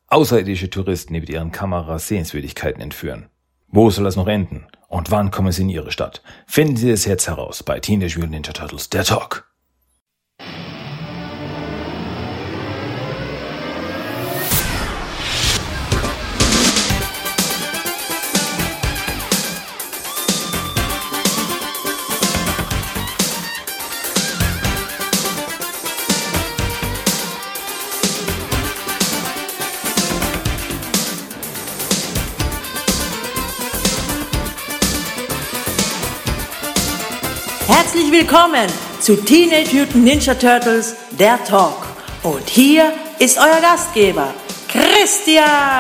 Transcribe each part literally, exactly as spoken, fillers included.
Außerirdische Touristen, die mit ihren Kameras Sehenswürdigkeiten entführen. Wo soll das noch enden? Und wann kommen sie in ihre Stadt? Finden Sie es jetzt heraus bei Teenage Mutant Ninja Turtles, der Talk. Herzlich willkommen zu Teenage Mutant Ninja Turtles, der Talk. Und hier ist euer Gastgeber, Christian.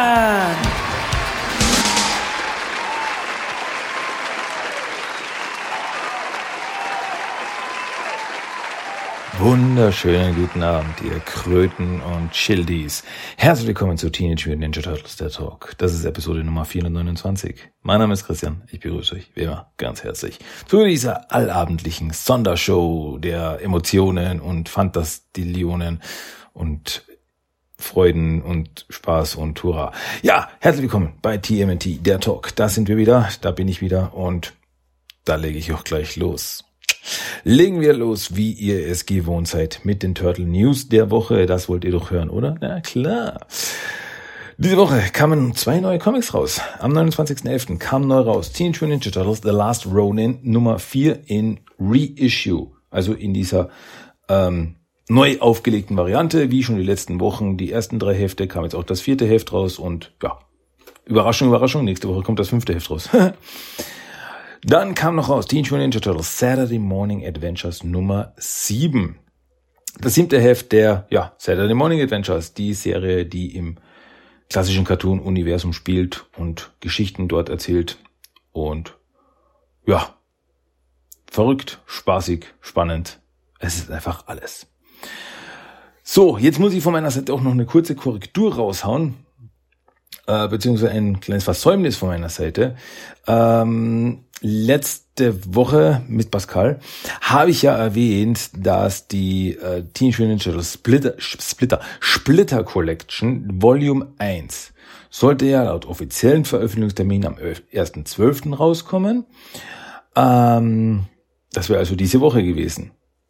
Wunderschönen guten Abend, ihr Kröten und Schildis. Herzlich willkommen zu Teenage Mutant Ninja Turtles, der Talk. Das ist Episode Nummer vierhundertneunundzwanzig. Mein Name ist Christian, ich begrüße euch wie immer ganz herzlich zu dieser allabendlichen Sondershow der Emotionen und Fantastillionen und Freuden und Spaß und Hurra. Ja, herzlich willkommen bei T M N T, der Talk. Da sind wir wieder, da bin ich wieder und da lege ich auch gleich los. Legen wir los, wie ihr es gewohnt seid, mit den Turtle News der Woche. Das wollt ihr doch hören, oder? Na klar. Diese Woche kamen zwei neue Comics raus. Am neunundzwanzigsten elften kam neu raus Teenage Mutant Ninja Turtles The Last Ronin Nummer vier in Reissue. Also in dieser ähm, neu aufgelegten Variante, wie schon die letzten Wochen. Die ersten drei Hefte kam jetzt auch das vierte Heft raus und ja, Überraschung, Überraschung, nächste Woche kommt das fünfte Heft raus. Dann kam noch raus Teenage Mutant Ninja Turtles Saturday Morning Adventures Nummer sieben. Das siebte Heft der ja Saturday Morning Adventures, die Serie, die im klassischen Cartoon-Universum spielt und Geschichten dort erzählt. Und ja, verrückt, spaßig, spannend. Es ist einfach alles. So, jetzt muss ich von meiner Seite auch noch eine kurze Korrektur raushauen. Äh, beziehungsweise ein kleines Versäumnis von meiner Seite. Ähm, letzte Woche mit Pascal habe ich ja erwähnt, dass die äh, Teenage Mutant Ninja Turtles Splitter, Splitter, Splitter Collection Volume eins sollte ja laut offiziellen Veröffentlichungstermin am ersten zwölften rauskommen. Ähm, das wäre also diese Woche gewesen.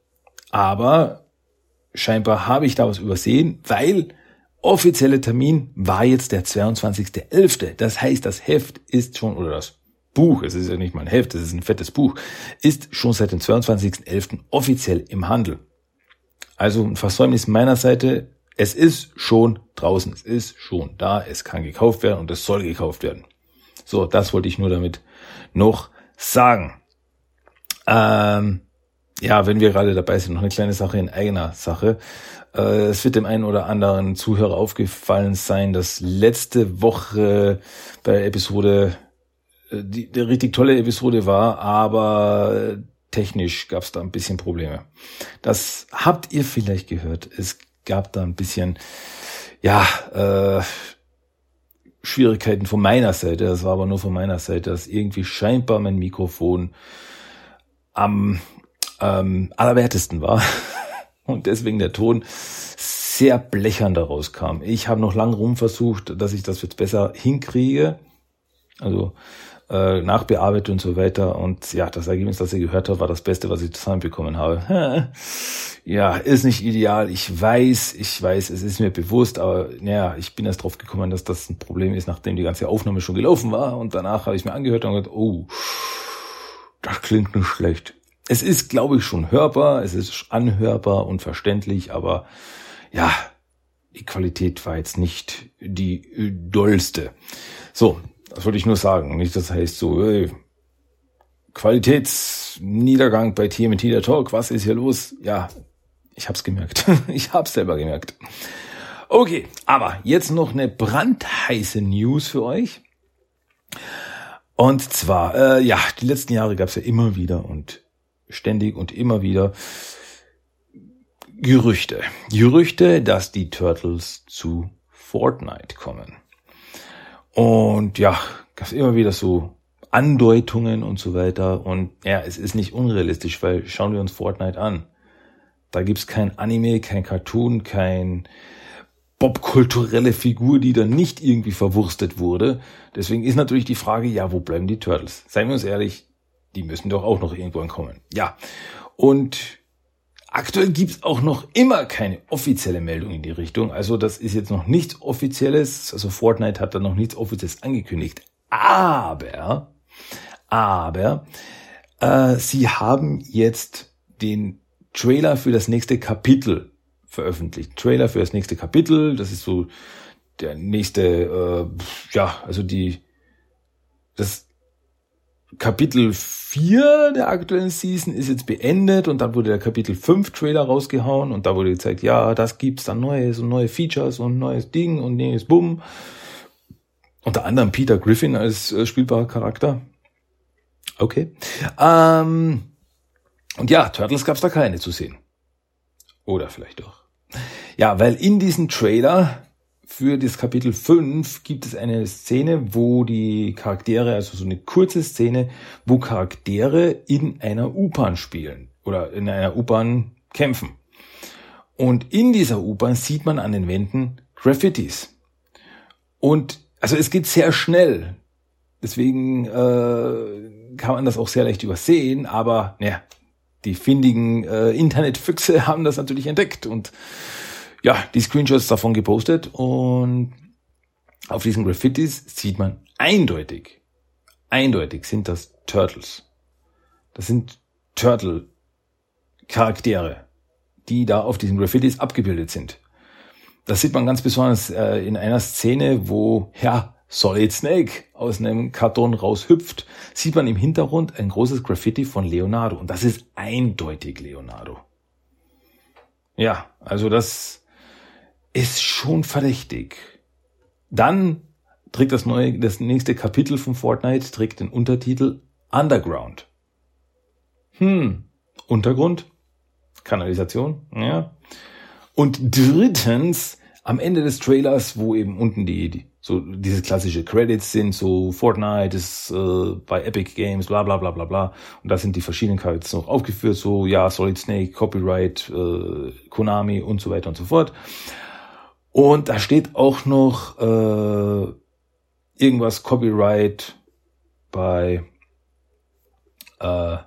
Aber scheinbar habe ich da was übersehen, weil offizielle Termin war jetzt der zweiundzwanzigsten elften Das heißt, das Heft ist schon, oder das Buch, es ist ja nicht mal ein Heft, es ist ein fettes Buch, ist schon seit dem zweiundzwanzigsten elften offiziell im Handel. Also ein Versäumnis meiner Seite, es ist schon draußen, es ist schon da, es kann gekauft werden und es soll gekauft werden. So, das wollte ich nur damit noch sagen. Ähm, ja, wenn wir gerade dabei sind, noch eine kleine Sache in eigener Sache. Es wird dem einen oder anderen Zuhörer aufgefallen sein, dass letzte Woche bei der Episode die, die richtig tolle Episode war, aber technisch gab es da ein bisschen Probleme. Das habt ihr vielleicht gehört. Es gab da ein bisschen, ja, äh, Schwierigkeiten von meiner Seite. Das war aber nur von meiner Seite, dass irgendwie scheinbar mein Mikrofon am ähm, allerwertesten war. Und deswegen der Ton sehr blechern daraus kam. Ich habe noch lange rum versucht, dass ich das jetzt besser hinkriege. Also äh, nachbearbeitet und so weiter. Und ja, das Ergebnis, das ihr gehört habt, war das Beste, was ich zusammenbekommen habe. Ja, ist nicht ideal. Ich weiß, ich weiß, es ist mir bewusst. Aber naja, ich bin erst drauf gekommen, dass das ein Problem ist, nachdem die ganze Aufnahme schon gelaufen war. Und danach habe ich mir angehört und gedacht, oh, das klingt nicht schlecht. Es ist, glaube ich, schon hörbar, es ist anhörbar und verständlich, aber ja, die Qualität war jetzt nicht die dollste. So, das wollte ich nur sagen. Nicht, das heißt so, ey, Qualitätsniedergang bei T M N T, der Talk, was ist hier los? Ja, ich hab's gemerkt. Ich hab's selber gemerkt. Okay, aber jetzt noch eine brandheiße News für euch. Und zwar, äh, ja, die letzten Jahre gab's ja immer wieder und ständig und immer wieder Gerüchte. Gerüchte, dass die Turtles zu Fortnite kommen. Und ja, gab es immer wieder so Andeutungen und so weiter. Und ja, es ist nicht unrealistisch, weil schauen wir uns Fortnite an. Da gibt's kein Anime, kein Cartoon, kein popkulturelle Figur, die dann nicht irgendwie verwurstet wurde. Deswegen ist natürlich die Frage, ja, wo bleiben die Turtles? Seien wir uns ehrlich, die müssen doch auch noch irgendwann kommen. Ja, und aktuell gibt's auch noch immer keine offizielle Meldung in die Richtung. Also das ist jetzt noch nichts Offizielles. Also Fortnite hat da noch nichts Offizielles angekündigt. Aber, aber, äh, sie haben jetzt den Trailer für das nächste Kapitel veröffentlicht. Trailer für das nächste Kapitel. Das ist so der nächste, äh, ja, also die, das Kapitel vier der aktuellen Season ist jetzt beendet und dann wurde der Kapitel fünf Trailer rausgehauen und da wurde gezeigt, ja, das gibt's dann Neues und neue Features und neues Ding und neues Bumm. Unter anderem Peter Griffin als äh, spielbarer Charakter. Okay. Ähm, und ja, Turtles gab's da keine zu sehen. Oder vielleicht doch. Ja, weil in diesem Trailer für das Kapitel fünf gibt es eine Szene, wo die Charaktere, also so eine kurze Szene, wo Charaktere in einer U-Bahn spielen oder in einer U-Bahn kämpfen. Und in dieser U-Bahn sieht man an den Wänden Graffitis. Und also es geht sehr schnell. Deswegen äh, kann man das auch sehr leicht übersehen, aber ja, die findigen äh, Internetfüchse haben das natürlich entdeckt und ja, die Screenshots davon gepostet und auf diesen Graffitis sieht man eindeutig, eindeutig sind das Turtles. Das sind Turtle-Charaktere, die da auf diesen Graffitis abgebildet sind. Das sieht man ganz besonders äh, in einer Szene, wo, ja, Solid Snake aus einem Karton raushüpft, sieht man im Hintergrund ein großes Graffiti von Leonardo. Und das ist eindeutig Leonardo. Ja, also das ist schon verdächtig. Dann trägt das neue, das nächste Kapitel von Fortnite trägt den Untertitel Underground. Hm, Untergrund, Kanalisation, ja. Und drittens, am Ende des Trailers, wo eben unten die, die so diese klassische Credits sind, so Fortnite ist äh, bei Epic Games, bla bla bla bla bla. Und da sind die verschiedenen Characters noch aufgeführt, so ja, Solid Snake, Copyright, äh, Konami und so weiter und so fort. Und da steht auch noch äh, irgendwas Copyright bei äh,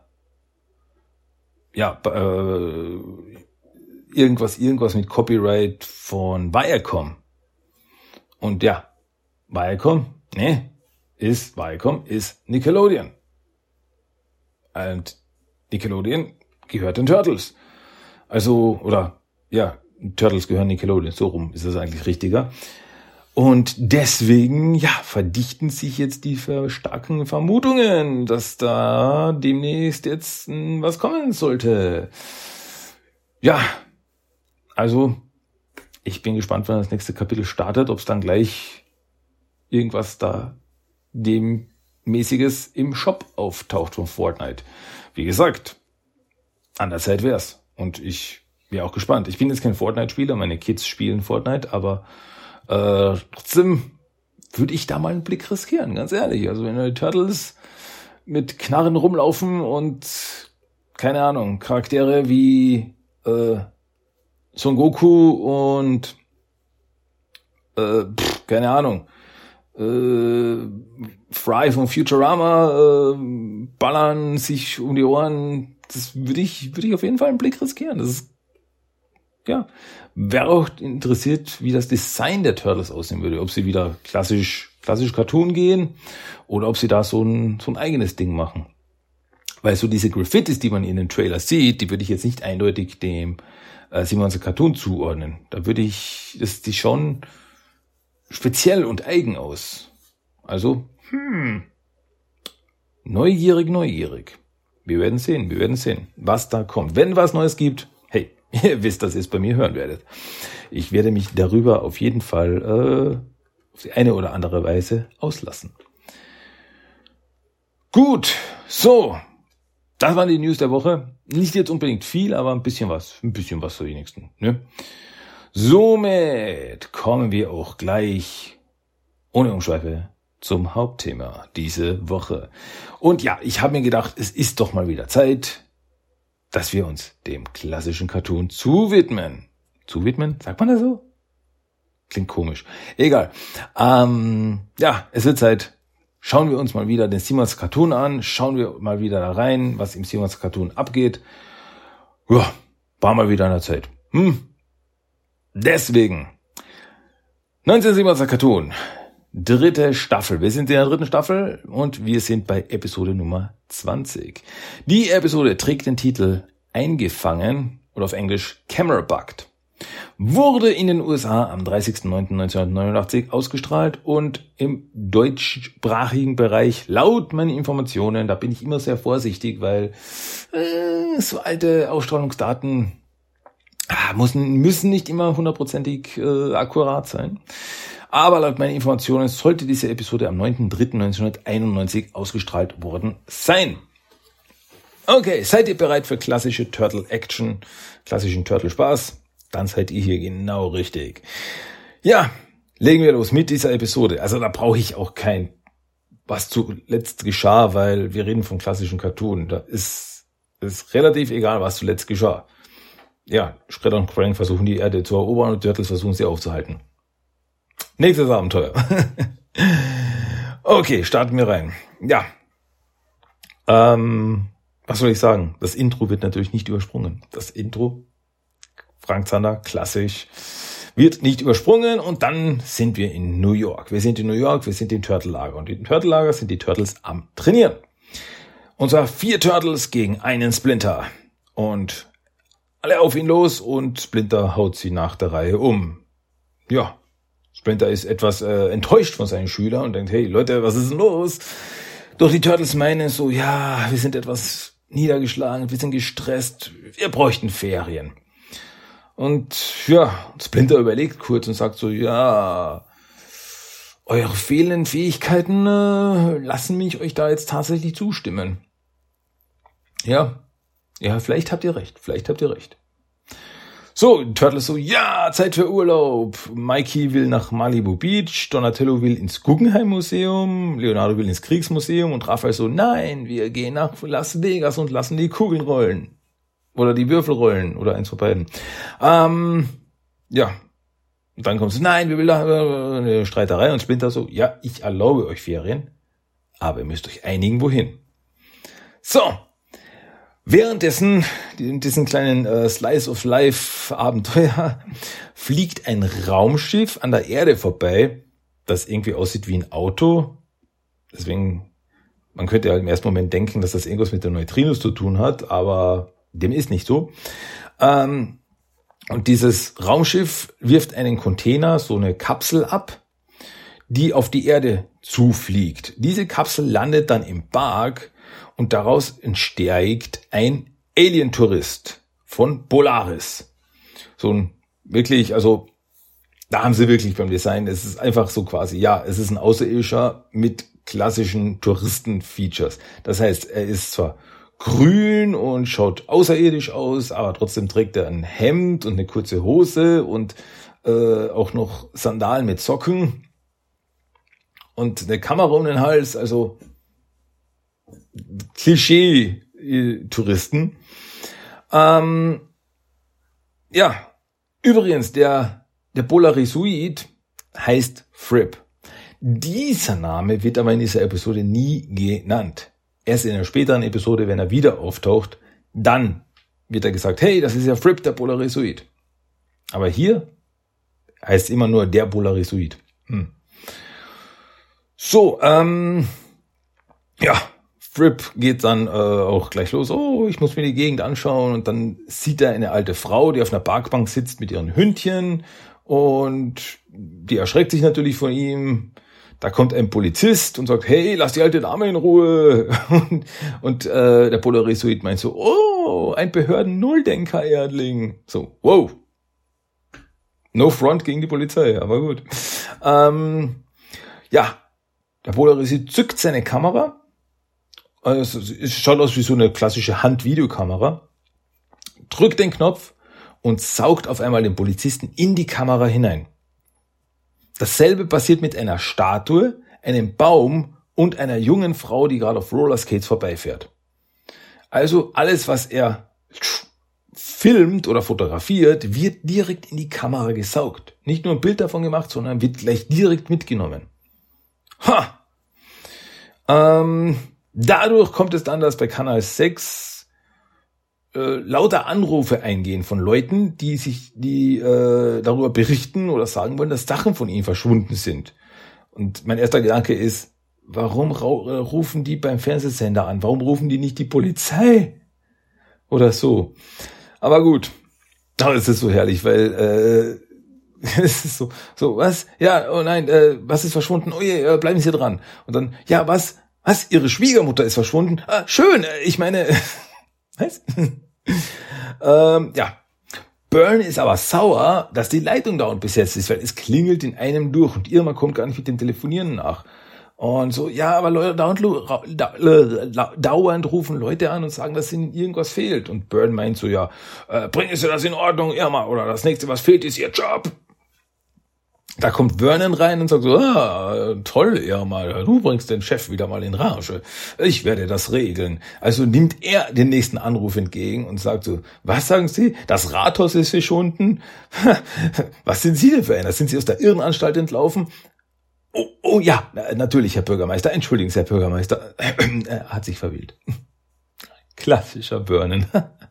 ja äh, irgendwas irgendwas mit Copyright von Viacom. Und ja, Viacom, ne, ist Viacom ist Nickelodeon. Und Nickelodeon gehört den Turtles. Also, oder ja, Turtles gehören Nickelodeon, so rum ist das eigentlich richtiger. Und deswegen, ja, verdichten sich jetzt die starken Vermutungen, dass da demnächst jetzt was kommen sollte. Ja, also ich bin gespannt, wann das nächste Kapitel startet, ob es dann gleich irgendwas da dem mäßiges im Shop auftaucht von Fortnite. Wie gesagt, an der Zeit wär's. Und ich bin auch gespannt. Ich bin jetzt kein Fortnite-Spieler, meine Kids spielen Fortnite, aber äh, trotzdem würde ich da mal einen Blick riskieren, ganz ehrlich. Also wenn die Turtles mit Knarren rumlaufen und keine Ahnung, Charaktere wie äh, Son Goku und äh, pff, keine Ahnung, äh, Fry von Futurama äh, ballern sich um die Ohren, das würde ich würde ich auf jeden Fall einen Blick riskieren. Das ist, ja, wäre auch interessiert, wie das Design der Turtles aussehen würde, ob sie wieder klassisch klassisch Cartoon gehen oder ob sie da so ein so ein eigenes Ding machen. Weil so diese Graffitis, die man in den Trailer sieht, die würde ich jetzt nicht eindeutig dem äh, Simonser Cartoon zuordnen. Da würde ich, das die schon speziell und eigen aus. Also, hm, neugierig, neugierig. Wir werden sehen, wir werden sehen, was da kommt. Wenn was Neues gibt, hey, ihr wisst, dass ihr es bei mir hören werdet. Ich werde mich darüber auf jeden Fall äh, auf die eine oder andere Weise auslassen. Gut, so. Das waren die News der Woche. Nicht jetzt unbedingt viel, aber ein bisschen was. Ein bisschen was für wenigstens. Ne? Somit kommen wir auch gleich ohne Umschweife zum Hauptthema diese Woche. Und ja, ich habe mir gedacht, es ist doch mal wieder Zeit, dass wir uns dem klassischen Cartoon zuwidmen. Zuwidmen? Sagt man das so? Klingt komisch. Egal. Ähm, ja, es wird Zeit. Schauen wir uns mal wieder den Simons Cartoon an. Schauen wir mal wieder da rein, was im Simons Cartoon abgeht. Ja, war mal wieder an der Zeit. Hm. Deswegen. neunzehn Simons Cartoon. Dritte Staffel. Wir sind in der dritten Staffel und wir sind bei Episode Nummer zwanzig. Die Episode trägt den Titel Eingefangen oder auf Englisch Camera Bugged. Wurde in den U S A am dreißigsten neunten neunzehnhundertneunundachtzig ausgestrahlt und im deutschsprachigen Bereich, laut meinen Informationen, da bin ich immer sehr vorsichtig, weil äh, so alte Ausstrahlungsdaten ah, müssen, müssen nicht immer hundertprozentig äh, akkurat sein. Aber laut meinen Informationen sollte diese Episode am neunten dritten neunzehnhunderteinundneunzig ausgestrahlt worden sein. Okay, seid ihr bereit für klassische Turtle-Action, klassischen Turtle-Spaß? Dann seid ihr hier genau richtig. Ja, legen wir los mit dieser Episode. Also da brauche ich auch kein, was zuletzt geschah, weil wir reden vom klassischen Cartoon. Da ist ist relativ egal, was zuletzt geschah. Ja, Shredder und Krang versuchen die Erde zu erobern und Turtles versuchen sie aufzuhalten. Nächstes Abenteuer. Okay, starten wir rein. Ja, ähm, was soll ich sagen? Das Intro wird natürlich nicht übersprungen. Das Intro Frank Zander, klassisch, wird nicht übersprungen und dann sind wir in New York. Wir sind in New York, wir sind im Turtle-Lager und im Turtle-Lager sind die Turtles am Trainieren. Und zwar vier Turtles gegen einen Splinter und alle auf ihn los und Splinter haut sie nach der Reihe um. Ja, Splinter ist etwas äh, enttäuscht von seinen Schülern und denkt, hey Leute, was ist denn los? Doch die Turtles meinen so, ja, wir sind etwas niedergeschlagen, wir sind gestresst, wir bräuchten Ferien. Und ja, Splinter überlegt kurz und sagt so, ja, eure fehlenden Fähigkeiten äh, lassen mich euch da jetzt tatsächlich zustimmen. Ja, ja, vielleicht habt ihr recht, vielleicht habt ihr recht. So, Turtles so, ja, Zeit für Urlaub. Mikey will nach Malibu Beach, Donatello will ins Guggenheim Museum, Leonardo will ins Kriegsmuseum und Raphael so, nein, wir gehen nach Las Vegas und lassen die Kugeln rollen. Oder die Würfel rollen. Oder eins von beiden. Ähm, ja. Und dann kommt es, nein, wir will da äh, eine Streiterei. Und Splinter so, ja, ich erlaube euch Ferien. Aber ihr müsst euch einigen, wohin. So. Währenddessen, in diesem kleinen äh, Slice of Life Abenteuer, fliegt ein Raumschiff an der Erde vorbei, das irgendwie aussieht wie ein Auto. Deswegen, man könnte ja im ersten Moment denken, dass das irgendwas mit den Neutrinos zu tun hat, aber dem ist nicht so. Ähm, und dieses Raumschiff wirft einen Container, so eine Kapsel ab, die auf die Erde zufliegt. Diese Kapsel landet dann im Park und daraus entsteigt ein Alien-Tourist von Polaris. So ein wirklich, also da haben sie wirklich beim Design, es ist einfach so quasi, ja, es ist ein Außerirdischer mit klassischen Touristen-Features. Das heißt, er ist zwar grün und schaut außerirdisch aus, aber trotzdem trägt er ein Hemd und eine kurze Hose und äh, auch noch Sandalen mit Socken und eine Kamera um den Hals, also Klischee-Touristen. Ähm, ja, übrigens, der, der Polarisoid heißt Fripp. Dieser Name wird aber in dieser Episode nie genannt. Erst in einer späteren Episode, wenn er wieder auftaucht, dann wird er gesagt, hey, das ist ja Fripp, der Polarisoid. Aber hier heißt es immer nur der Polarisoid. Hm. So, ähm, ja, Fripp geht dann äh, auch gleich los, oh, ich muss mir die Gegend anschauen und dann sieht er eine alte Frau, die auf einer Parkbank sitzt mit ihren Hündchen und die erschreckt sich natürlich von ihm. Da kommt ein Polizist und sagt, hey, lass die alte Dame in Ruhe. Und, und äh, der Polarisoid meint so, oh, ein Behörden-Nulldenker-Erdling. So, wow. No front gegen die Polizei, aber gut. Ähm, ja, der Polarisoid zückt seine Kamera. Also, es schaut aus wie so eine klassische Handvideokamera. Drückt den Knopf und saugt auf einmal den Polizisten in die Kamera hinein. Dasselbe passiert mit einer Statue, einem Baum und einer jungen Frau, die gerade auf Rollerskates vorbeifährt. Also alles, was er filmt oder fotografiert, wird direkt in die Kamera gesaugt. Nicht nur ein Bild davon gemacht, sondern wird gleich direkt mitgenommen. Ha! Ähm, dadurch kommt es dann, dass bei Kanal sechs äh, lauter Anrufe eingehen von Leuten, die sich, die äh, darüber berichten oder sagen wollen, dass Sachen von ihnen verschwunden sind. Und mein erster Gedanke ist, warum ra- rufen die beim Fernsehsender an? Warum rufen die nicht die Polizei? Oder so. Aber gut, aber es ist so herrlich, weil äh, es ist so, so, was? Ja, oh nein, äh, was ist verschwunden? Oh je, äh, bleiben Sie dran. Und dann, ja, was? Was? Ihre Schwiegermutter ist verschwunden? Ah, schön, äh, ich meine, was? ähm, ja. Byrne ist aber sauer, dass die Leitung dauernd besetzt ist, weil es klingelt in einem durch und Irma kommt gar nicht mit dem Telefonieren nach. Und so, ja, aber Leute, dauernd, dauernd rufen Leute an und sagen, dass ihnen irgendwas fehlt. Und Byrne meint so, ja, äh, bringen Sie das in Ordnung, Irma, oder das nächste, was fehlt, ist Ihr Job. Da kommt Vernon rein und sagt so, ah, toll, Irma, du bringst den Chef wieder mal in Rage. Ich werde das regeln. Also nimmt er den nächsten Anruf entgegen und sagt so, was sagen Sie? Das Rathaus ist verschwunden? Was sind Sie denn für einer? Sind Sie aus der Irrenanstalt entlaufen? Oh, oh ja, natürlich, Herr Bürgermeister. Entschuldigen Sie, Herr Bürgermeister. Er hat sich verwählt. Klassischer Vernon.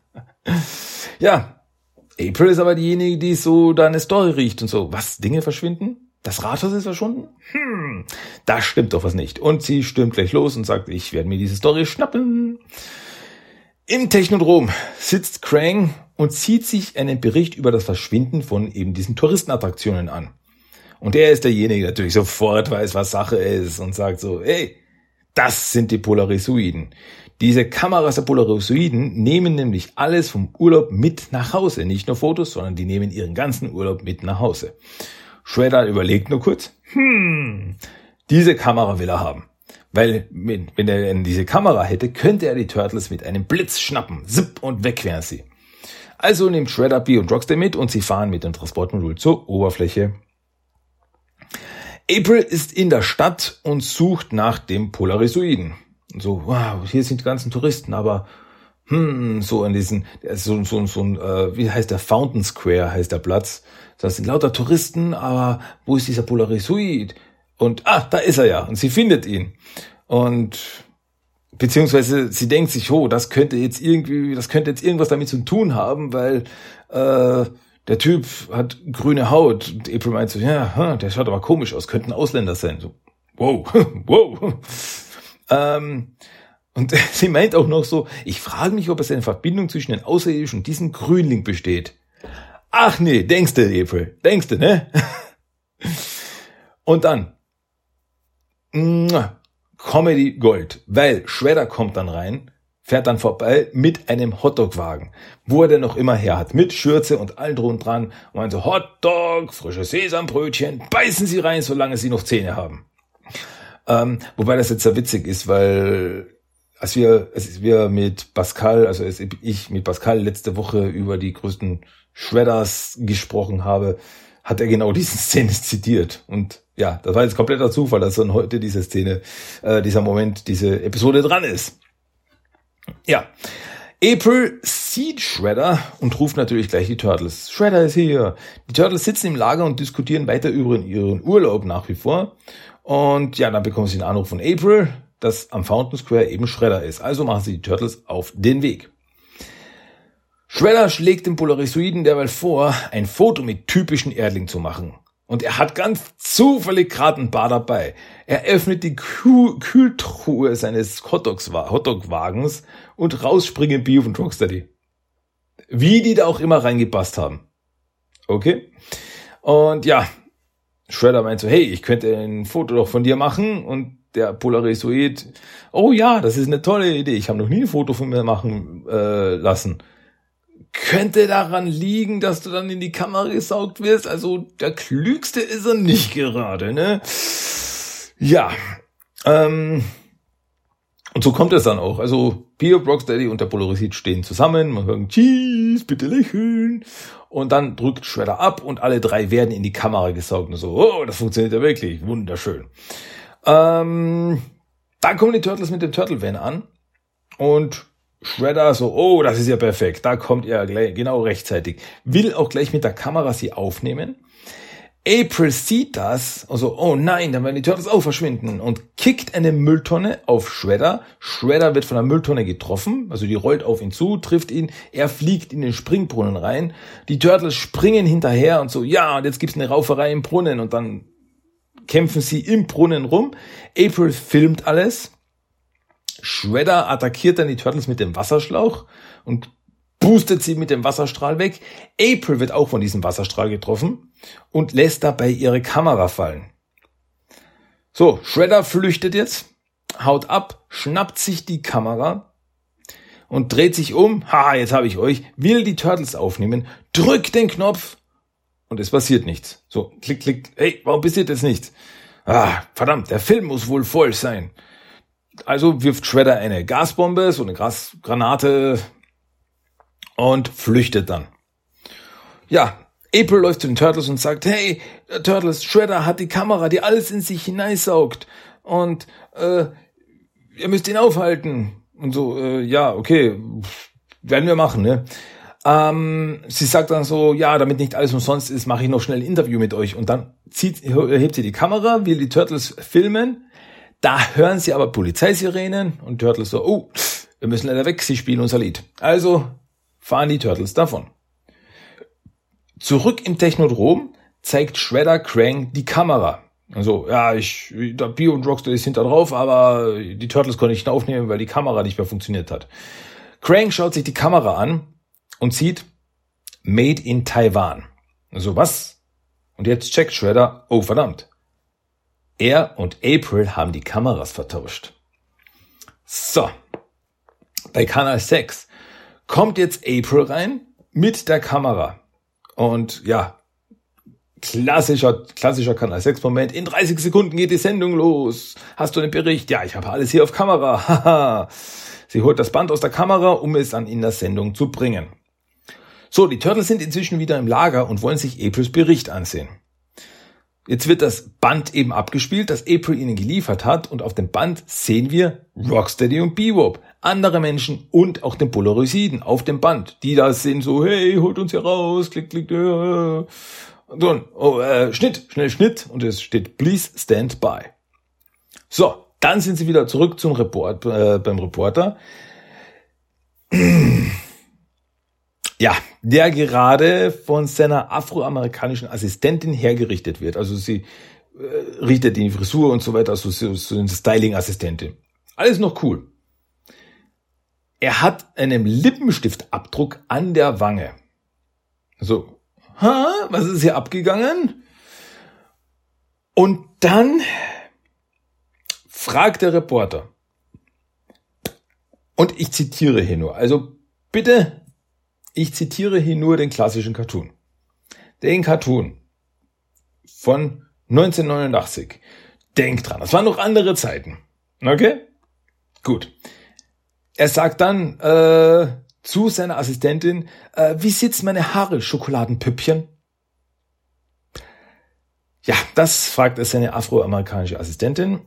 Ja, April ist aber diejenige, die so da eine Story riecht und so. Was, Dinge verschwinden? Das Rathaus ist verschwunden? Hm, da stimmt doch was nicht. Und sie stürmt gleich los und sagt, ich werde mir diese Story schnappen. Im Technodrom sitzt Krang und zieht sich einen Bericht über das Verschwinden von eben diesen Touristenattraktionen an. Und er ist derjenige, der natürlich sofort weiß, was Sache ist und sagt so, hey, das sind die Polarisoiden. Diese Kameras der Polarisoiden nehmen nämlich alles vom Urlaub mit nach Hause. Nicht nur Fotos, sondern die nehmen ihren ganzen Urlaub mit nach Hause. Shredder überlegt nur kurz, hm, diese Kamera will er haben. Weil, wenn er diese Kamera hätte, könnte er die Turtles mit einem Blitz schnappen. Zipp und weg wären sie. Also nimmt Shredder, Bee und Rocksteady mit und sie fahren mit dem Transportmodul zur Oberfläche. April ist in der Stadt und sucht nach dem Polarisoiden. So, wow, hier sind die ganzen Touristen, aber hm, so in diesen, so so so ein, äh, wie heißt der, Fountain Square heißt der Platz. Das sind lauter Touristen, aber wo ist dieser Polarisoid? Und ah, da ist er ja, und sie findet ihn. Und beziehungsweise sie denkt sich, oh, das könnte jetzt irgendwie, das könnte jetzt irgendwas damit zu tun haben, weil äh, der Typ hat grüne Haut. Und April meint so, ja, der schaut aber komisch aus, könnte ein Ausländer sein. So, wow, wow. ähm, und sie meint auch noch so, ich frage mich, ob es eine Verbindung zwischen den Außerirdischen und diesem Grünling besteht. Ach nee, denkst du, April, denkst du, ne? Und dann Comedy Gold, weil Shredder kommt dann rein, fährt dann vorbei mit einem Hotdog-Wagen, wo er denn noch immer her hat, mit Schürze und allem drum und dran. Und meint so, Hotdog, frische Sesambrötchen, beißen Sie rein, solange Sie noch Zähne haben. Ähm, wobei das jetzt sehr witzig ist, weil als wir, als wir mit Pascal, also als ich mit Pascal letzte Woche über die größten Shredders gesprochen habe, hat er genau diese Szene zitiert. Und ja, das war jetzt kompletter Zufall, dass dann heute diese Szene, äh, dieser Moment, diese Episode dran ist. Ja, April sieht Shredder und ruft natürlich gleich die Turtles. Shredder ist hier. Die Turtles sitzen im Lager und diskutieren weiter über ihren Urlaub nach wie vor. Und ja, dann bekommen sie einen Anruf von April, dass am Fountain Square eben Shredder ist. Also machen sie die Turtles auf den Weg. Shredder schlägt dem Polarisoiden derweil vor, ein Foto mit typischen Erdling zu machen. Und er hat ganz zufällig gerade ein Bar dabei. Er öffnet die Kühl- Kühltruhe seines Hotdogs- Hotdog-Wagens und raus springen Bee und Rocksteady. Wie die da auch immer reingepasst haben. Okay? Und ja, Shredder meint so, hey, ich könnte ein Foto doch von dir machen. Und der Polarisoid, oh ja, das ist eine tolle Idee. Ich habe noch nie ein Foto von mir machen äh, lassen. Könnte daran liegen, dass du dann in die Kamera gesaugt wirst. Also der Klügste ist er nicht gerade, ne? Ja. Ähm, und so kommt es dann auch. Also Bee, Rocksteady und der Polarisoid stehen zusammen. Man hört, Cheese, bitte lächeln. Und dann drückt Shredder ab und alle drei werden in die Kamera gesaugt. Und so, oh, das funktioniert ja wirklich. Wunderschön. Ähm, dann kommen die Turtles mit dem Turtle Van an. Und Shredder so, oh, das ist ja perfekt, da kommt er gleich, genau rechtzeitig. Will auch gleich mit der Kamera sie aufnehmen. April sieht das, also, oh nein, dann werden die Turtles auch verschwinden und kickt eine Mülltonne auf Shredder. Shredder wird von der Mülltonne getroffen, also die rollt auf ihn zu, trifft ihn, er fliegt in den Springbrunnen rein. Die Turtles springen hinterher und so, ja, und jetzt gibt's eine Rauferei im Brunnen und dann kämpfen sie im Brunnen rum. April filmt alles. Shredder attackiert dann die Turtles mit dem Wasserschlauch und boostet sie mit dem Wasserstrahl weg. April wird auch von diesem Wasserstrahl getroffen und lässt dabei ihre Kamera fallen. So, Shredder flüchtet jetzt, haut ab, schnappt sich die Kamera und dreht sich um. Haha, jetzt habe ich euch. Will die Turtles aufnehmen, drückt den Knopf und es passiert nichts. So, klick, klick. Hey, warum passiert jetzt nichts? Ah, verdammt, der Film muss wohl voll sein. Also wirft Shredder eine Gasbombe, so eine Gasgranate, und flüchtet dann. Ja, April läuft zu den Turtles und sagt, hey, Turtles, Shredder hat die Kamera, die alles in sich hineinsaugt. Und äh, ihr müsst ihn aufhalten. Und so, äh, ja, okay, werden wir machen, ne? Ähm, sie sagt dann so, ja, damit nicht alles umsonst ist, mache ich noch schnell ein Interview mit euch. Und dann zieht, hebt sie die Kamera, will die Turtles filmen. Da hören sie aber Polizeisirenen und Turtles so, oh, wir müssen leider weg, sie spielen unser Lied. Also fahren die Turtles davon. Zurück im Technodrom zeigt Shredder Krang die Kamera. Also, ja, ich, der Bio und Rocksteady sind da drauf, aber die Turtles konnte ich nicht aufnehmen, weil die Kamera nicht mehr funktioniert hat. Krang schaut sich die Kamera an und sieht Made in Taiwan. Also, was? Und jetzt checkt Shredder, oh verdammt. Er und April haben die Kameras vertauscht. So. Bei Kanal sechs kommt jetzt April rein mit der Kamera. Und ja, klassischer, klassischer Kanal sechs Moment. In dreißig Sekunden geht die Sendung los. Hast du einen Bericht? Ja, ich habe alles hier auf Kamera. Haha. Sie holt das Band aus der Kamera, um es dann in der Sendung zu bringen. So, die Turtles sind inzwischen wieder im Lager und wollen sich Aprils Bericht ansehen. Jetzt wird das Band eben abgespielt, das April ihnen geliefert hat, und auf dem Band sehen wir Rocksteady und Bebop, andere Menschen und auch den Polaroiden auf dem Band, die da sind so, hey, holt uns hier raus, klick, klick, äh. Und dann, oh, äh, Schnitt, schnell Schnitt, und es steht, please stand by. So, dann sind sie wieder zurück zum Report, äh, beim Reporter. Ja, der gerade von seiner afroamerikanischen Assistentin hergerichtet wird. Also sie äh, richtet die Frisur und so weiter, also so, so eine Styling-Assistentin. Alles noch cool. Er hat einen Lippenstiftabdruck an der Wange. So, ha, was ist hier abgegangen? Und dann fragt der Reporter, und ich zitiere hier nur, also bitte, ich zitiere hier nur den klassischen Cartoon. Den Cartoon von neunzehnhundertneunundachtzig. Denkt dran, das waren noch andere Zeiten. Okay? Gut. Er sagt dann äh, zu seiner Assistentin, äh, wie sitzt meine Haare, Schokoladenpüppchen? Ja, das fragt er seine afroamerikanische Assistentin.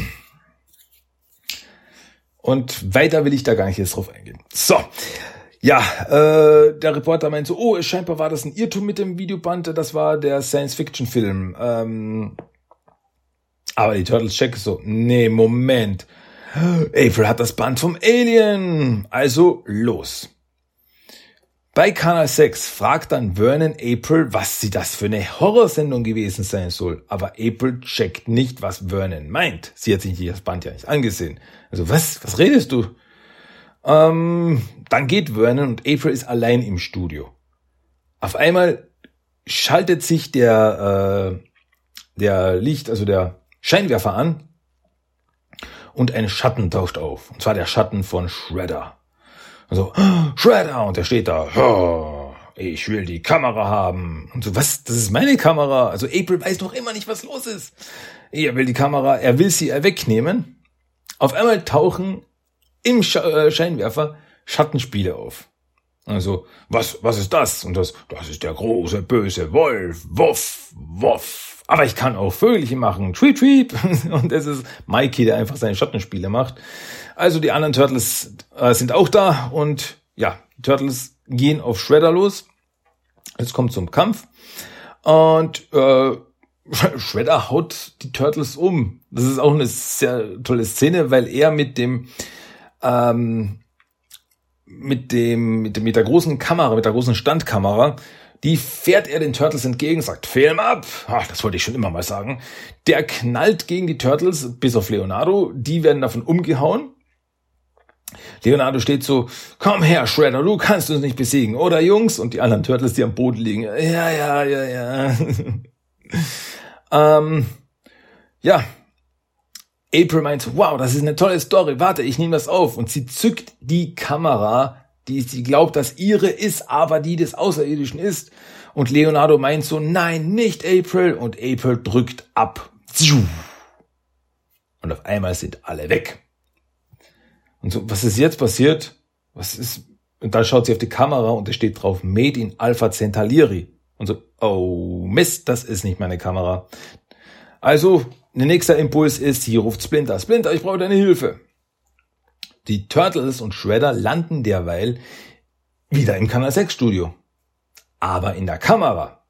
Und weiter will ich da gar nicht jetzt drauf eingehen. So. Ja, äh, der Reporter meint so, oh, scheinbar war das ein Irrtum mit dem Videoband, das war der Science-Fiction-Film. Ähm, aber die Turtles checken so, nee, Moment. April hat das Band vom Alien. Also los. Bei Kanal sechs fragt dann Vernon April, was sie das für eine Horrorsendung gewesen sein soll. Aber April checkt nicht, was Vernon meint. Sie hat sich das Band ja nicht angesehen. Also was, was redest du? Ähm, dann geht Vernon und April ist allein im Studio. Auf einmal schaltet sich der, äh, der Licht, also der Scheinwerfer an und ein Schatten taucht auf. Und zwar der Schatten von Shredder. Also, oh, Shredder! Und der steht da, oh, ich will die Kamera haben. Und so, was? Das ist meine Kamera? Also April weiß noch immer nicht, was los ist. Er will die Kamera, er will sie wegnehmen. Auf einmal tauchen im Scheinwerfer Schattenspiele auf. Also, was, was ist das? Und das, das ist der große, böse Wolf. Wuff, wuff. Aber ich kann auch Vögelchen machen. Tweet, tweet. Und es ist Mikey, der einfach seine Schattenspiele macht. Also die anderen Turtles äh, sind auch da. Und ja, die Turtles gehen auf Shredder los. Es kommt zum Kampf. Und äh, Shredder haut die Turtles um. Das ist auch eine sehr tolle Szene, weil er mit dem ähm, mit dem mit dem mit der großen Kamera, mit der großen Standkamera, die fährt er den Turtles entgegen, sagt Film ab. Ach, das wollte ich schon immer mal sagen. Der knallt gegen die Turtles, bis auf Leonardo. Die werden davon umgehauen. Leonardo steht so, komm her, Shredder, du kannst uns nicht besiegen, oder Jungs? Und die anderen Turtles, die am Boden liegen, ja, ja, ja, ja. ähm, ja. April meint, wow, das ist eine tolle Story, warte, ich nehme das auf. Und sie zückt die Kamera, die sie glaubt, dass ihre ist, aber die des Außerirdischen ist. Und Leonardo meint so, nein, nicht April. Und April drückt ab. Und auf einmal sind alle weg. Und so, was ist jetzt passiert? Was ist? Und dann schaut sie auf die Kamera und es steht drauf, Made in Alpha Centauri. Und so, oh Mist, das ist nicht meine Kamera. Also, der nächste Impuls ist, hier ruft Splinter. Splinter, ich brauche deine Hilfe. Die Turtles und Shredder landen derweil wieder im Kanal sechs Studio. Aber in der Kamera.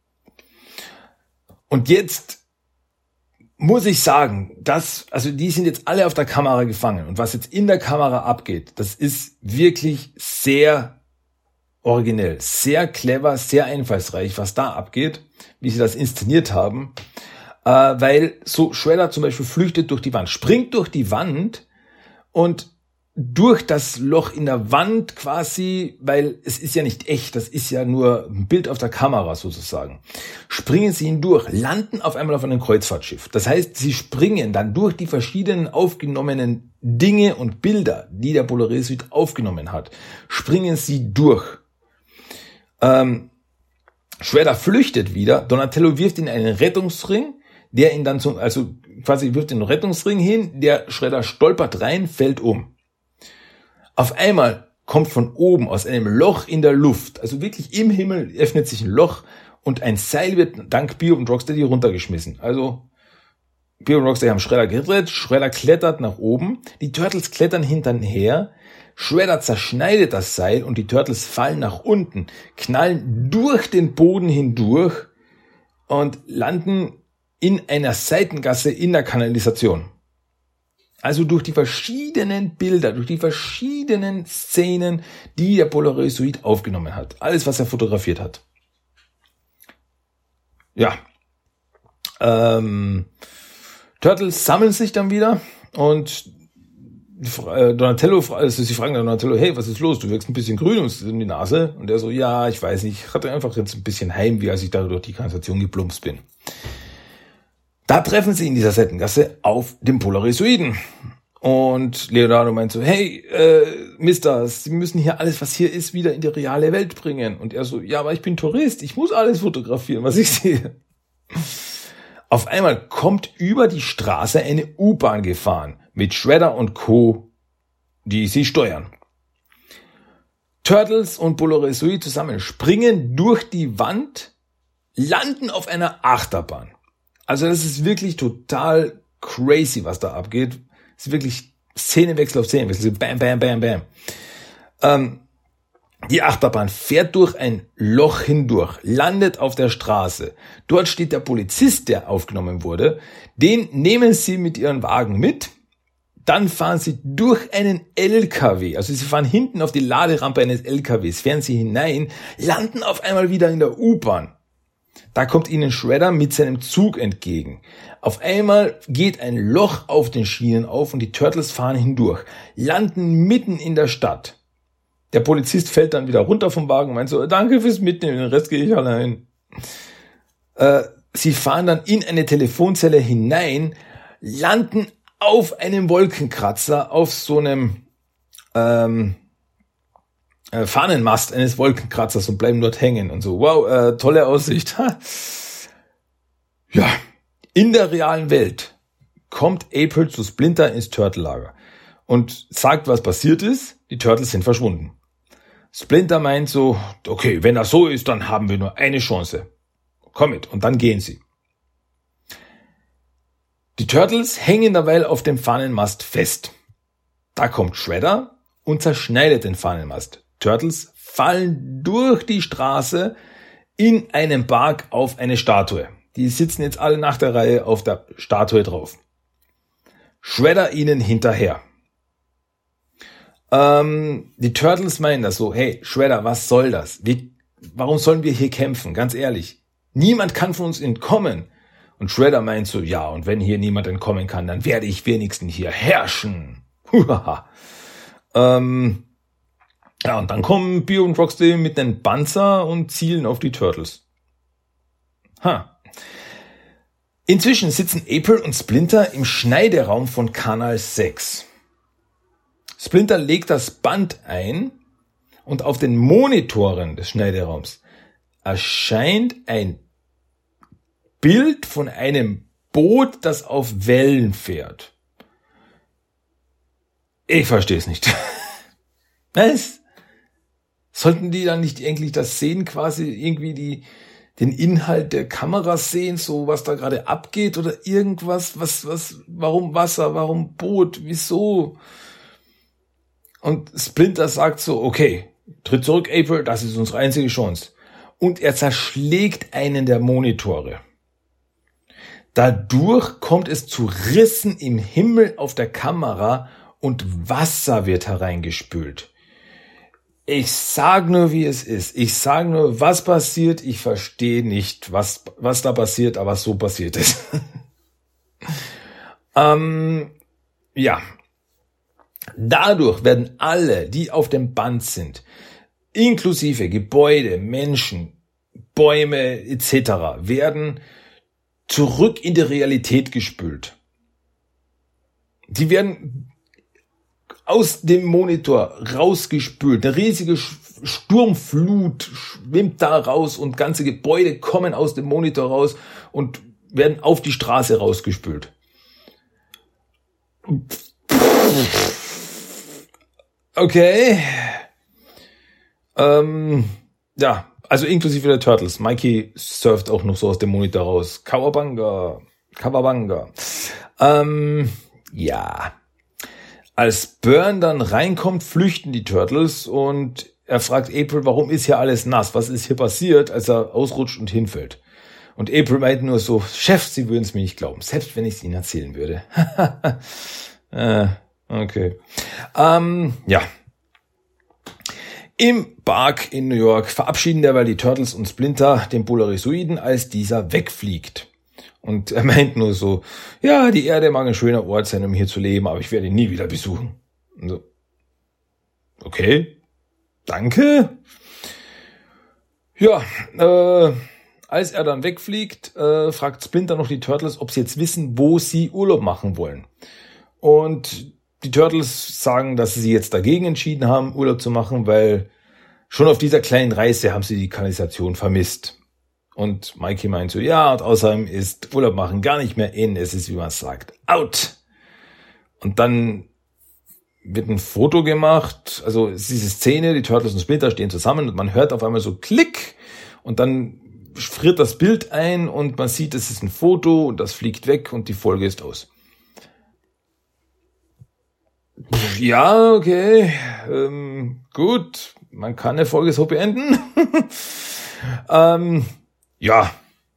Und jetzt muss ich sagen, dass, also die sind jetzt alle auf der Kamera gefangen. Und was jetzt in der Kamera abgeht, das ist wirklich sehr originell, sehr clever, sehr einfallsreich, was da abgeht, wie sie das inszeniert haben. Äh, weil so Shredder zum Beispiel flüchtet durch die Wand, springt durch die Wand und durch das Loch in der Wand quasi, weil es ist ja nicht echt, das ist ja nur ein Bild auf der Kamera sozusagen, springen sie hindurch, landen auf einmal auf einem Kreuzfahrtschiff. Das heißt, sie springen dann durch die verschiedenen aufgenommenen Dinge und Bilder, die der Polaroid aufgenommen hat, springen sie durch. Ähm, Shredder flüchtet wieder, Donatello wirft ihn einen Rettungsring, der ihn dann zum, also quasi wirft den Rettungsring hin, der Shredder stolpert rein, fällt um. Auf einmal kommt von oben aus einem Loch in der Luft, also wirklich im Himmel öffnet sich ein Loch und ein Seil wird dank Bio und Rocksteady runtergeschmissen. Also Bio und Rocksteady haben Shredder gerettet, Shredder klettert nach oben, die Turtles klettern hinterher, Shredder zerschneidet das Seil und die Turtles fallen nach unten, knallen durch den Boden hindurch und landen in einer Seitengasse in der Kanalisation. Also durch die verschiedenen Bilder, durch die verschiedenen Szenen, die der Polaroid aufgenommen hat. Alles, was er fotografiert hat. Ja. Ähm, Turtles sammeln sich dann wieder und Donatello, also sie fragen Donatello, hey, was ist los? Du wirkst ein bisschen grün in die Nase. Und er so, ja, ich weiß nicht, ich hatte einfach jetzt ein bisschen Heimweh, als ich da durch die Kanalisation geplumpst bin. Da treffen sie in dieser Seitengasse auf den Polaroiden. Und Leonardo meint so, hey, äh, Mister, Sie müssen hier alles, was hier ist, wieder in die reale Welt bringen. Und er so, ja, aber ich bin Tourist, ich muss alles fotografieren, was ich sehe. Auf einmal kommt über die Straße eine U-Bahn gefahren, mit Shredder und Co., die sie steuern. Turtles und Polaroid zusammen springen durch die Wand, landen auf einer Achterbahn. Also das ist wirklich total crazy, was da abgeht. Es ist wirklich Szenenwechsel auf Szenenwechsel. Bam, bam, bam, bam. Ähm, die Achterbahn fährt durch ein Loch hindurch, landet auf der Straße. Dort steht der Polizist, der aufgenommen wurde. Den nehmen sie mit ihren Wagen mit. Dann fahren sie durch einen L K W. Also sie fahren hinten auf die Laderampe eines L K Ws, fahren sie hinein, landen auf einmal wieder in der U-Bahn. Da kommt ihnen Shredder mit seinem Zug entgegen. Auf einmal geht ein Loch auf den Schienen auf und die Turtles fahren hindurch, landen mitten in der Stadt. Der Polizist fällt dann wieder runter vom Wagen und meint so, danke fürs Mitnehmen, den Rest gehe ich allein. Äh, sie fahren dann in eine Telefonzelle hinein, landen auf einem Wolkenkratzer, auf so einem ähm, äh, Fahnenmast eines Wolkenkratzers und bleiben dort hängen und so. Wow, äh, tolle Aussicht. Ja, in der realen Welt kommt April zu Splinter ins Turtle-Lager und sagt, was passiert ist. Die Turtles sind verschwunden. Splinter meint so, okay, wenn das so ist, dann haben wir nur eine Chance. Komm mit. Und dann gehen sie. Die Turtles hängen derweil auf dem Fahnenmast fest. Da kommt Shredder und zerschneidet den Fahnenmast. Turtles fallen durch die Straße in einem Park auf eine Statue. Die sitzen jetzt alle nach der Reihe auf der Statue drauf. Shredder ihnen hinterher. Ähm, die Turtles meinen das so, hey Shredder, was soll das? Wie, warum sollen wir hier kämpfen? Ganz ehrlich, niemand kann von uns entkommen. Und Shredder meint so, ja, und wenn hier niemand entkommen kann, dann werde ich wenigstens hier herrschen. ähm, ja, und dann kommen Bio und Rocksteady mit einem Panzer und zielen auf die Turtles. Ha. Inzwischen sitzen April und Splinter im Schneideraum von Kanal sechs. Splinter legt das Band ein und auf den Monitoren des Schneideraums erscheint ein Bild von einem Boot, das auf Wellen fährt. Ich verstehe es nicht. Was? Sollten die dann nicht eigentlich das sehen, quasi irgendwie die, den Inhalt der Kameras sehen, so was da gerade abgeht oder irgendwas, was, was, warum Wasser, warum Boot, wieso? Und Splinter sagt so, okay, tritt zurück, April, das ist unsere einzige Chance. Und er zerschlägt einen der Monitore. Dadurch kommt es zu Rissen im Himmel auf der Kamera und Wasser wird hereingespült. Ich sag nur, wie es ist. Ich sag nur, was passiert. Ich verstehe nicht, was, was da passiert, aber so passiert es. ähm, ja. Dadurch werden alle, die auf dem Band sind, inklusive Gebäude, Menschen, Bäume et cetera, werden zurück in die Realität gespült. Die werden aus dem Monitor rausgespült. Eine riesige Sturmflut schwimmt da raus und ganze Gebäude kommen aus dem Monitor raus und werden auf die Straße rausgespült. Okay. Ähm, ja. Also inklusive der Turtles. Mikey surft auch noch so aus dem Monitor raus. Kawabanga. Kawabanga. Ähm, ja. Als Burn dann reinkommt, flüchten die Turtles und er fragt April, warum ist hier alles nass? Was ist hier passiert, als er ausrutscht und hinfällt? Und April meint nur so, Chef, Sie würden es mir nicht glauben, selbst wenn ich es Ihnen erzählen würde. äh, okay. Ähm, ja. Im Park in New York verabschieden derweil die Turtles und Splinter den Polarisoiden, als dieser wegfliegt. Und er meint nur so, ja, die Erde mag ein schöner Ort sein, um hier zu leben, aber ich werde ihn nie wieder besuchen. Und so, okay, danke. Ja, äh, als er dann wegfliegt, äh, fragt Splinter noch die Turtles, ob sie jetzt wissen, wo sie Urlaub machen wollen. Und die Turtles sagen, dass sie jetzt dagegen entschieden haben, Urlaub zu machen, weil schon auf dieser kleinen Reise haben sie die Kanalisation vermisst. Und Mikey meint so, ja, und außerdem ist Urlaub machen gar nicht mehr in, es ist, wie man sagt, out. Und dann wird ein Foto gemacht, also es ist diese Szene, die Turtles und Splinter stehen zusammen und man hört auf einmal so Klick und dann friert das Bild ein und man sieht, es ist ein Foto und das fliegt weg und die Folge ist aus. Ja, okay, ähm, gut, man kann eine Folge so beenden. ähm, ja,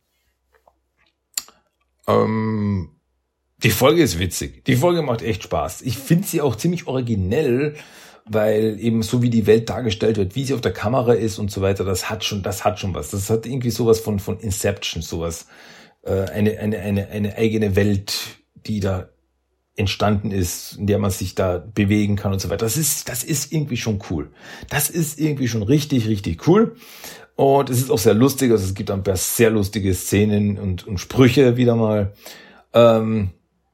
ähm, die Folge ist witzig, die Folge macht echt Spaß. Ich finde sie auch ziemlich originell, weil eben so wie die Welt dargestellt wird, wie sie auf der Kamera ist und so weiter, das hat schon, das hat schon was. Das hat irgendwie sowas von von Inception, sowas, äh, eine eine eine eine eigene Welt, die da entstanden ist, in der man sich da bewegen kann und so weiter. Das ist, das ist irgendwie schon cool. Das ist irgendwie schon richtig, richtig cool. Und es ist auch sehr lustig. Also es gibt ein paar sehr lustige Szenen und, und Sprüche wieder mal. Ähm,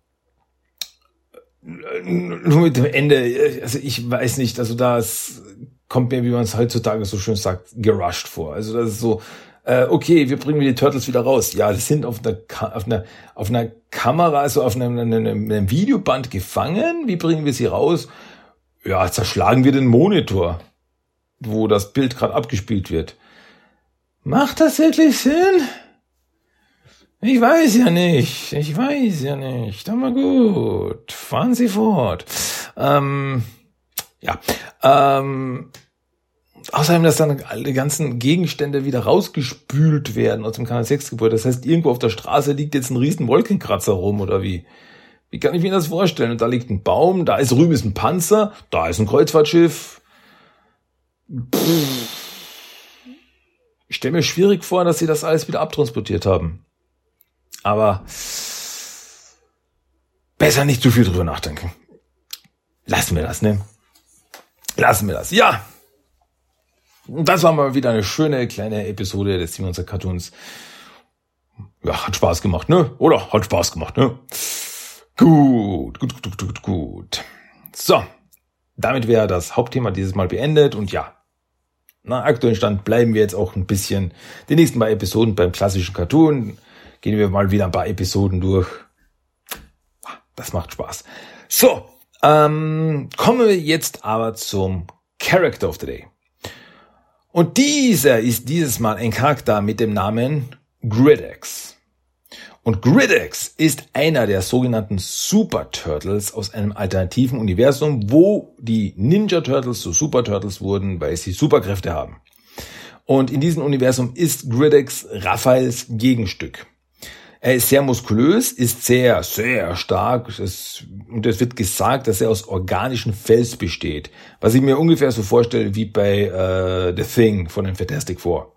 nur mit dem Ende, also ich weiß nicht, also das kommt mir, wie man es heutzutage so schön sagt, gerusht vor. Also das ist so, äh, okay, wir bringen die Turtles wieder raus. Ja, die sind auf einer, auf einer, auf einer Kamera, also auf einem, einem, einem Videoband gefangen. Wie bringen wir sie raus? Ja, zerschlagen wir den Monitor, wo das Bild gerade abgespielt wird. Macht das wirklich Sinn? Ich weiß ja nicht, ich weiß ja nicht, aber gut, fahren Sie fort. Ähm, ja, ähm, außerdem, dass dann alle ganzen Gegenstände wieder rausgespült werden aus dem Kanal sechs Gebäude. Das heißt, irgendwo auf der Straße liegt jetzt ein riesen Wolkenkratzer rum, oder wie? Wie kann ich mir das vorstellen? Und da liegt ein Baum, da ist drüben ist ein Panzer, da ist ein Kreuzfahrtschiff. Pff. Ich stelle mir schwierig vor, dass sie das alles wieder abtransportiert haben. Aber besser nicht zu viel drüber nachdenken. Lassen wir das, ne? Lassen wir das. Ja. Das war mal wieder eine schöne kleine Episode des Simons Cartoons. Ja, hat Spaß gemacht, ne? Oder? Hat Spaß gemacht, ne? Gut, gut, gut, gut, gut. So. Damit wäre das Hauptthema dieses Mal beendet und ja. Na, aktuellen Stand bleiben wir jetzt auch ein bisschen die nächsten paar Episoden beim klassischen Cartoon. Gehen wir mal wieder ein paar Episoden durch. Das macht Spaß. So, ähm, kommen wir jetzt aber zum Character of the Day. Und dieser ist dieses Mal ein Charakter mit dem Namen Griddex. Und Griddex ist einer der sogenannten Super Turtles aus einem alternativen Universum, wo die Ninja Turtles zu Super Turtles wurden, weil sie Superkräfte haben. Und in diesem Universum ist Griddex Raphaels Gegenstück. Er ist sehr muskulös, ist sehr, sehr stark es, und es wird gesagt, dass er aus organischem Fels besteht. Was ich mir ungefähr so vorstelle wie bei äh, The Thing von den Fantastic Four.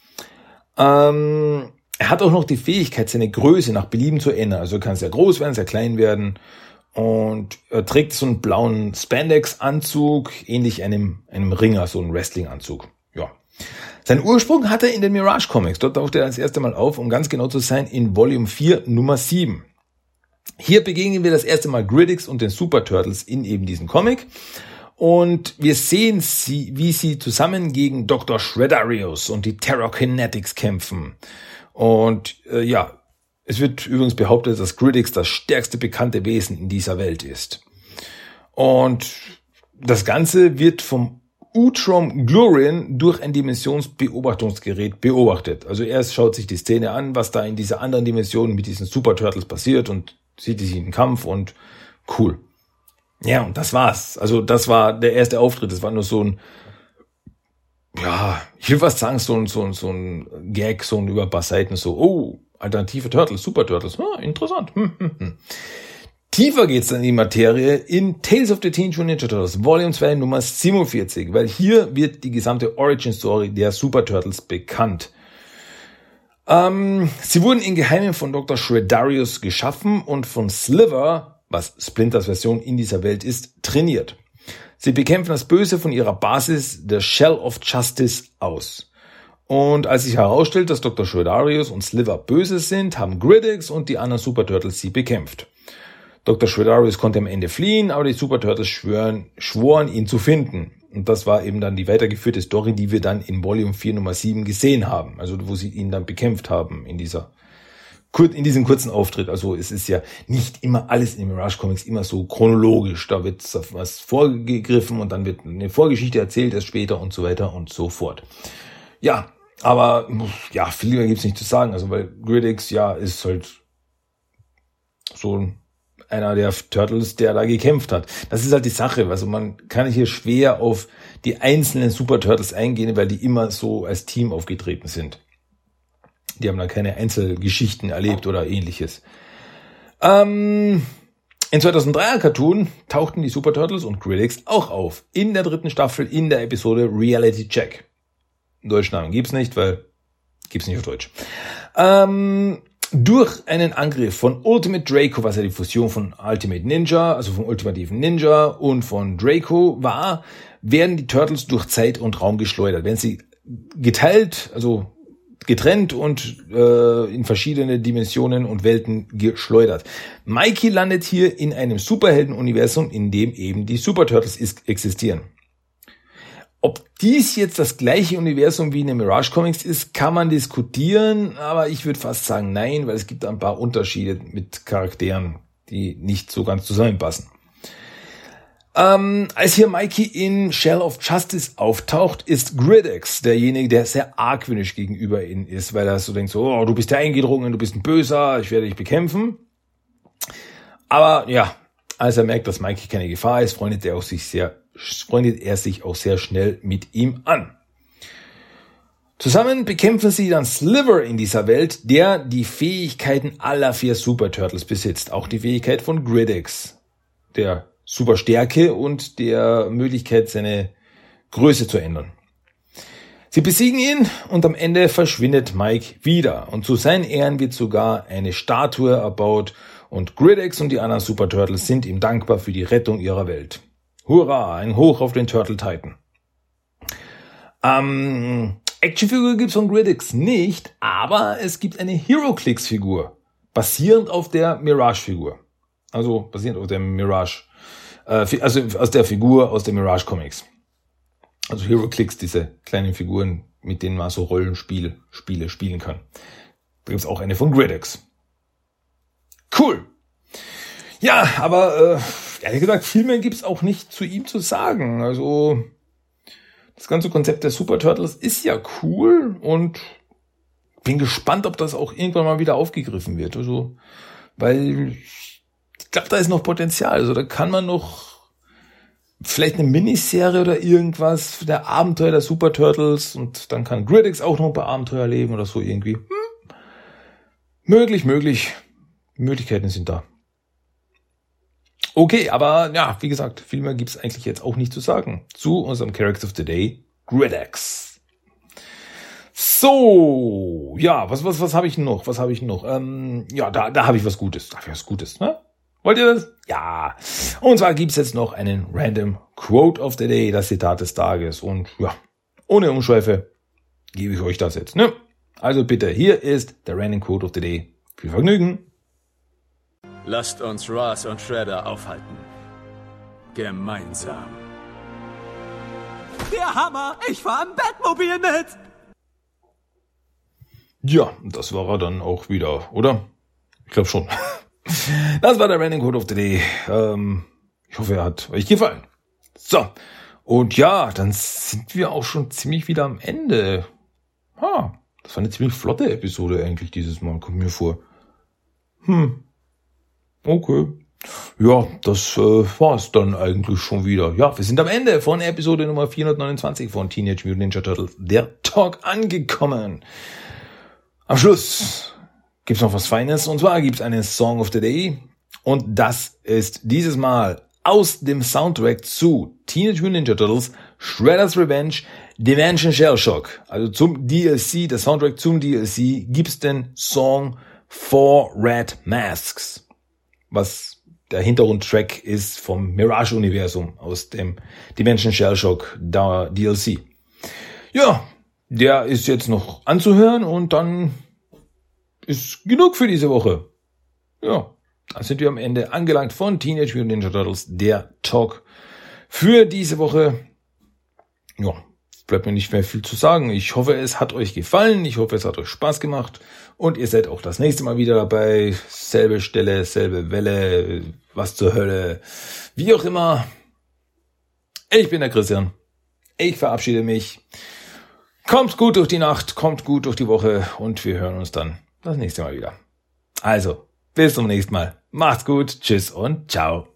Ähm... Er hat auch noch die Fähigkeit, seine Größe nach Belieben zu ändern. Also er kann sehr groß werden, sehr klein werden. Und er trägt so einen blauen Spandex-Anzug, ähnlich einem, einem Ringer, so einen Wrestling-Anzug. Ja. Seinen Ursprung hat er in den Mirage Comics. Dort taucht er das erste Mal auf, um ganz genau zu sein, in Volume vier, Nummer sieben. Hier begegnen wir das erste Mal Griddex und den Super Turtles in eben diesem Comic. Und wir sehen sie, wie sie zusammen gegen Doktor Shreddarius und die Terror Kinetics kämpfen. Und äh, ja, es wird übrigens behauptet, dass Griddex das stärkste bekannte Wesen in dieser Welt ist. Und das Ganze wird vom Utrom Glurin durch ein Dimensionsbeobachtungsgerät beobachtet. Also erst schaut sich die Szene an, was da in dieser anderen Dimension mit diesen Super Turtles passiert und sieht sie im Kampf und cool. Ja, und das war's. Also das war der erste Auftritt. Das war nur so ein, ja, ich will was sagen, so ein, so ein, so ein Gag, so ein über ein paar Seiten, so, oh, alternative Turtles, Super Turtles, ah, interessant. Hm, hm, hm. Tiefer geht's dann in die Materie in Tales of the Teenage Mutant Ninja Turtles, Volume zwei, Nummer siebenundvierzig, weil hier wird die gesamte Origin-Story der Super Turtles bekannt. Ähm, sie wurden in Geheimen von Doktor Shreddarius geschaffen und von Sliver, was Splinters Version in dieser Welt ist, trainiert. Sie bekämpfen das Böse von ihrer Basis, der Shell of Justice, aus. Und als sich herausstellt, dass Doktor Shreddarius und Sliver böse sind, haben Griddex und die anderen Super Turtles sie bekämpft. Doktor Shreddarius konnte am Ende fliehen, aber die Super Turtles schwören, schworen, ihn zu finden. Und das war eben dann die weitergeführte Story, die wir dann in Volume vier Nummer sieben gesehen haben. Also wo sie ihn dann bekämpft haben in dieser in diesem kurzen Auftritt. Also es ist ja nicht immer alles in Mirage Comics immer so chronologisch. Da wird was vorgegriffen und dann wird eine Vorgeschichte erzählt erst später und so weiter und so fort. Ja, aber ja, viel mehr gibt's nicht zu sagen. Also weil Griddex, ja, ist halt so einer der Turtles, der da gekämpft hat. Das ist halt die Sache. Also man kann hier schwer auf die einzelnen Super Turtles eingehen, weil die immer so als Team aufgetreten sind. Die haben dann keine Einzelgeschichten erlebt oder ähnliches. Ähm, in zweitausenddreier Cartoon tauchten die Super Turtles und Griddex auch auf. In der dritten Staffel in der Episode Reality Check. Deutschen Namen gibt's nicht, weil gibt's nicht auf Deutsch. Ähm, durch einen Angriff von Ultimate Draco, was ja die Fusion von Ultimate Ninja, also vom ultimativen Ninja und von Draco war, werden die Turtles durch Zeit und Raum geschleudert. Wenn sie geteilt, also getrennt und äh, in verschiedene Dimensionen und Welten geschleudert. Mikey landet hier in einem Superhelden-Universum, in dem eben die Super Turtles is- existieren. Ob dies jetzt das gleiche Universum wie in den Mirage Comics ist, kann man diskutieren, aber ich würde fast sagen nein, weil es gibt ein paar Unterschiede mit Charakteren, die nicht so ganz zusammenpassen. Ähm, als hier Mikey in Shell of Justice auftaucht, ist Griddex derjenige, der sehr argwöhnisch gegenüber ihnen ist, weil er so denkt, so, oh, du bist der Eingedrungene, du bist ein Böser, ich werde dich bekämpfen. Aber ja, als er merkt, dass Mikey keine Gefahr ist, freundet er, auch sich sehr, freundet er sich auch sehr schnell mit ihm an. Zusammen bekämpfen sie dann Sliver in dieser Welt, der die Fähigkeiten aller vier Super Turtles besitzt. Auch die Fähigkeit von Griddex, der Superstärke und der Möglichkeit, seine Größe zu ändern. Sie besiegen ihn und am Ende verschwindet Mike wieder. Und zu seinen Ehren wird sogar eine Statue erbaut und Griddex und die anderen Super Turtles sind ihm dankbar für die Rettung ihrer Welt. Hurra, ein Hoch auf den Turtle Titan. Ähm, Actionfigur gibt's von Griddex nicht, aber es gibt eine HeroClix-Figur, basierend auf der Mirage-Figur. Also basierend auf der Mirage, äh, also aus der Figur aus der Mirage Comics. Also HeroClix, diese kleinen Figuren, mit denen man so Rollenspiele Spiele spielen kann. Da gibt's auch eine von Griddex. Cool. Ja, aber äh, ehrlich gesagt, viel mehr gibt's auch nicht zu ihm zu sagen. Also das ganze Konzept der Super Turtles ist ja cool und bin gespannt, ob das auch irgendwann mal wieder aufgegriffen wird. Also, weil ich glaube, da ist noch Potenzial. Also da kann man noch vielleicht eine Miniserie oder irgendwas der Abenteuer der Super Turtles und dann kann Griddex auch noch ein paar Abenteuer leben oder so irgendwie. Hm. Möglich, möglich. Möglichkeiten sind da. Okay, aber ja, wie gesagt, viel mehr gibt's eigentlich jetzt auch nicht zu sagen zu unserem Character of the Day, Griddex. So, ja, was was was habe ich noch? Was habe ich noch? Ähm, ja, da da habe ich was Gutes. Da habe ich was Gutes, ne? Wollt ihr das? Ja. Und zwar gibt's jetzt noch einen Random Quote of the Day, das Zitat des Tages. Und ja, ohne Umschweife gebe ich euch das jetzt, ne? Also bitte, hier ist der Random Quote of the Day. Viel Vergnügen. Lasst uns Raz und Shredder aufhalten. Gemeinsam. Der Hammer! Ich fahr im Batmobil mit! Ja, das war er dann auch wieder, oder? Ich glaube schon. Das war der Random Quote of the Day. Ähm, ich hoffe, er hat euch gefallen. So, und ja, dann sind wir auch schon ziemlich wieder am Ende. Ha, das war eine ziemlich flotte Episode eigentlich dieses Mal, kommt mir vor. Hm. Okay. Ja, das äh, war's dann eigentlich schon wieder. Ja, wir sind am Ende von Episode Nummer vierhundertneunundzwanzig von Teenage Mutant Ninja Turtles, der Talk, angekommen. Am Schluss gibt's noch was Feines, und zwar gibt's einen Song of the Day, und das ist dieses Mal aus dem Soundtrack zu Teenage Mutant Ninja Turtles Shredder's Revenge Dimension Shell Shock. Also zum D L C, der Soundtrack zum D L C, gibt's den Song Four Red Masks, was der Hintergrundtrack ist vom Mirage-Universum aus dem Dimension Shell Shock D L C. Ja, der ist jetzt noch anzuhören und dann ist genug für diese Woche. Ja, dann sind wir am Ende angelangt von Teenage Mutant Ninja Turtles, der Talk für diese Woche. Ja, bleibt mir nicht mehr viel zu sagen. Ich hoffe, es hat euch gefallen. Ich hoffe, es hat euch Spaß gemacht. Und ihr seid auch das nächste Mal wieder dabei. Selbe Stelle, selbe Welle, was zur Hölle. Wie auch immer. Ich bin der Christian. Ich verabschiede mich. Kommt gut durch die Nacht, kommt gut durch die Woche und wir hören uns dann das nächste Mal wieder. Also, bis zum nächsten Mal. Macht's gut, tschüss und ciao.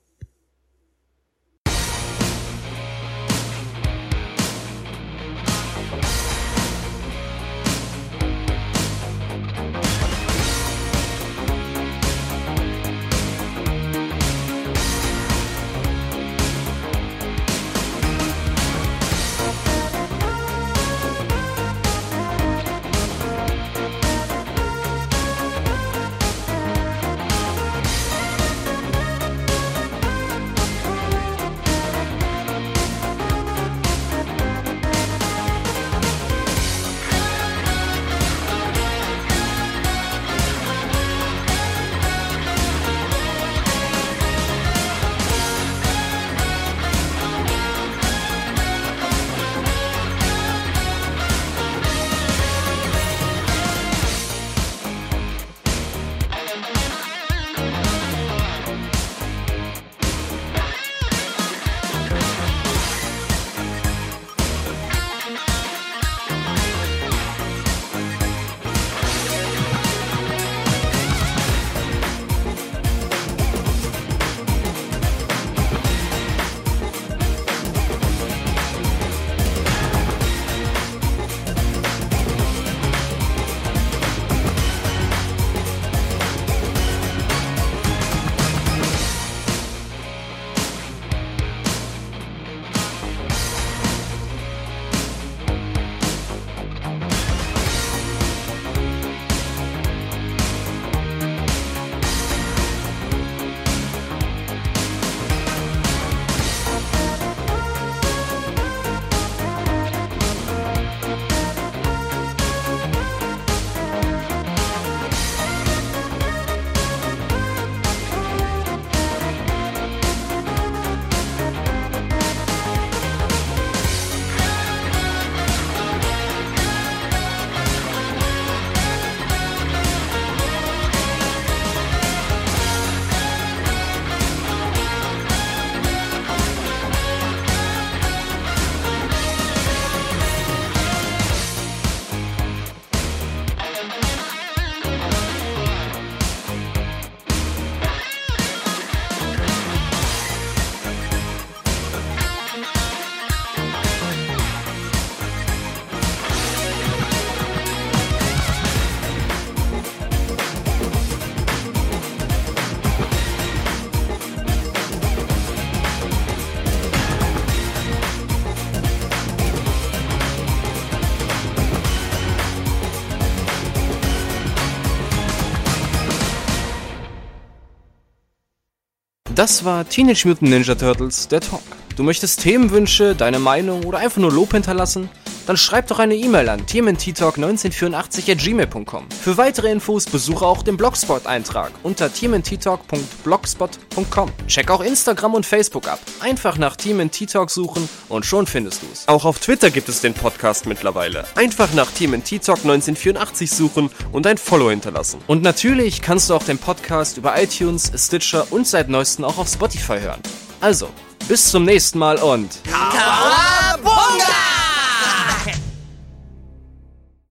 Das war Teenage Mutant Ninja Turtles, der Talk. Du möchtest Themenwünsche, deine Meinung oder einfach nur Lob hinterlassen? Dann schreib doch eine E-Mail an t m n t talk neunzehnhundertvierundachtzig at gmail punkt com. Für weitere Infos besuche auch den Blogspot-Eintrag unter t m n t talk punkt blogspot punkt com. Check auch Instagram und Facebook ab. Einfach nach T M N T Talk suchen und schon findest du's. Auch auf Twitter gibt es den Podcast mittlerweile. Einfach nach T M N T Talk neunzehnhundertvierundachtzig suchen und ein Follow hinterlassen. Und natürlich kannst du auch den Podcast über iTunes, Stitcher und seit neuestem auch auf Spotify hören. Also, bis zum nächsten Mal und... Kawaii!